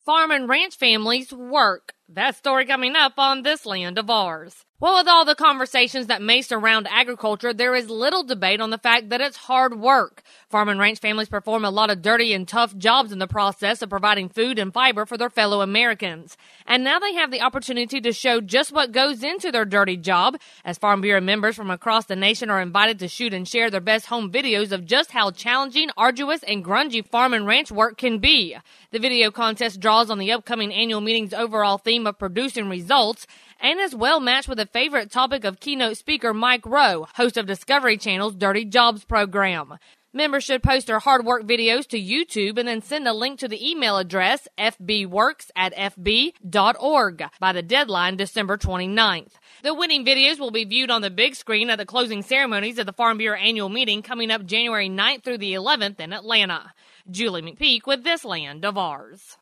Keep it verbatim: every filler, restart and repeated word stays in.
farm and ranch families work. That story coming up on This Land of Ours. Well, with all the conversations that may surround agriculture, there is little debate on the fact that it's hard work. Farm and ranch families perform a lot of dirty and tough jobs in the process of providing food and fiber for their fellow Americans. And now they have the opportunity to show just what goes into their dirty job, as Farm Bureau members from across the nation are invited to shoot and share their best home videos of just how challenging, arduous, and grungy farm and ranch work can be. The video contest draws on the upcoming annual meeting's overall theme of producing results, and is well matched with a favorite topic of keynote speaker Mike Rowe, host of Discovery Channel's Dirty Jobs program. Members should post their hard work videos to YouTube and then send a link to the email address f b works at f b dot org by the deadline December twenty-ninth. The winning videos will be viewed on the big screen at the closing ceremonies of the Farm Bureau annual meeting coming up January ninth through the eleventh in Atlanta. Julie McPeak with This Land of Ours.